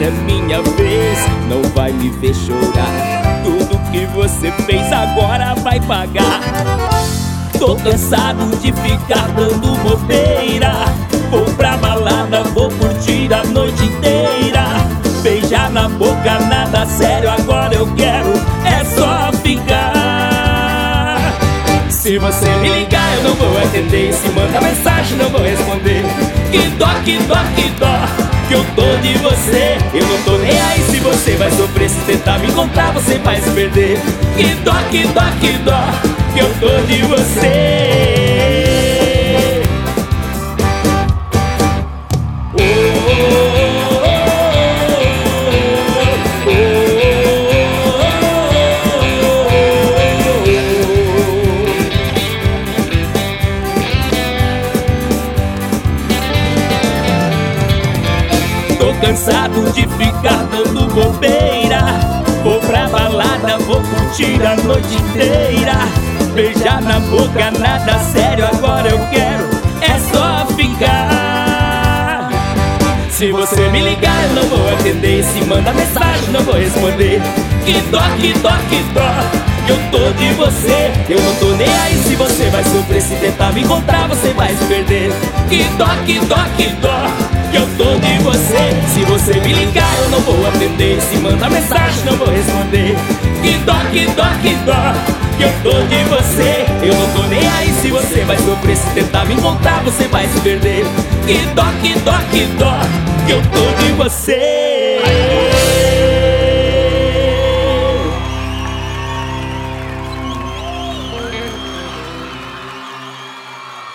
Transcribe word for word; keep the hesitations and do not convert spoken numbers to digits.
é minha vez, não vai me ver chorar. Tudo que você fez agora vai pagar. Tô cansado de ficar dando bobeira. Vou pra balada, vou curtir a noite inteira. Beijar na boca, nada sério, agora eu quero é só ficar. Se você me ligar eu não vou atender, se manda mensagem não vou responder. Que dó, que dó, que dó, que eu tô de você. Eu não tô nem aí se você vai sofrer, se tentar me encontrar você vai se perder. Que dó, que dó, que dó, que eu tô de você. Tô cansado de ficar dando bobeira. Vou pra balada, vou curtir a noite inteira. Beijar na boca, nada sério, agora eu quero é só ficar. Se você me ligar eu não vou atender, se manda mensagem não vou responder. Que dó, que dó, que dó, que eu tô de você. Eu não tô nem aí se você vai sofrer, se tentar me encontrar você vai se perder. Que dó, que dó, que dó, que eu tô de você. Se você me ligar eu não vou atender, se manda mensagem não vou responder. Que dó, que dó, que dó, que eu tô de você. Eu não tô nem aí se você vai sofrer, se tentar me encontrar você vai se perder. Que dó, que dó, que dó, que eu tô de você.